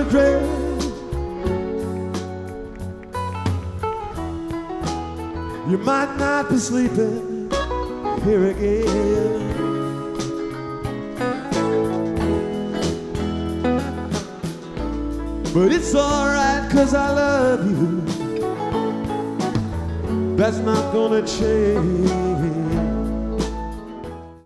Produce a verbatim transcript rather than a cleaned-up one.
regret. You might not be sleeping here again. But it's alright, 'cause I love you. That's not gonna change.